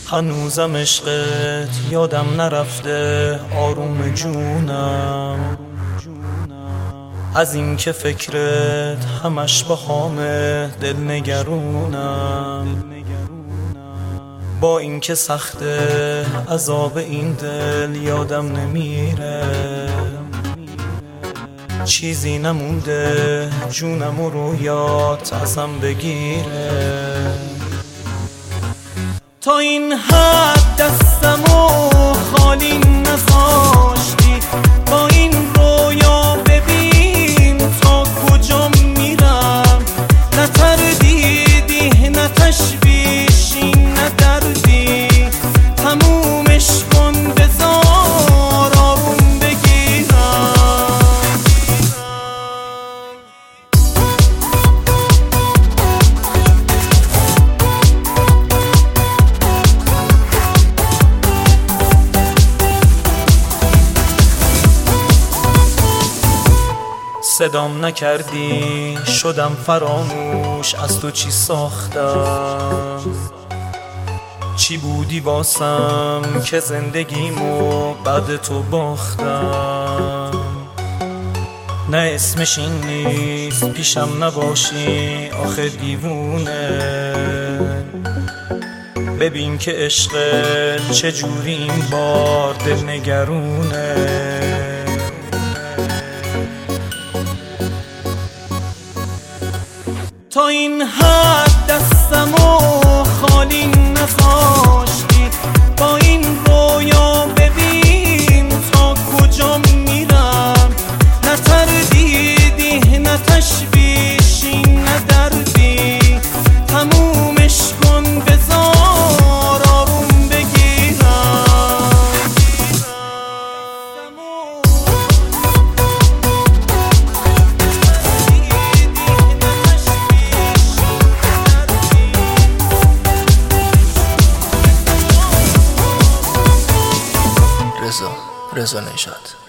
هنوزم عشقت یادم نرفته آروم جونم، از این که فکرت همش بهامه دل نگرونم. با این که سخته عذاب این دل یادم نمیره، چیزی نمونده جونم و رویات ازم بگیره. تا این حد دستمو خالی نذاشتی، با این رویا ببین تا کجا میرم. نه تردیدی نه تشویشی نه دردی، تمومش کن بذار آروم بگیرم. صدام نکردی شدم فراموش، از تو چی ساختم، چی بودی واسم که زندگیمو بعد تو باختم. نه اسمش این نیست پیشم نباشی آخه دیوونه، ببین که عشقت چجوری این بار دل نگرونه. تا این حد دستمو خالی نذاشتی، با این رویا ببین تا کجا میرم. نه تردیدی نه تشویشی نه دردی، تمومش کن بذار آروم بگیرم. رضا نژاد.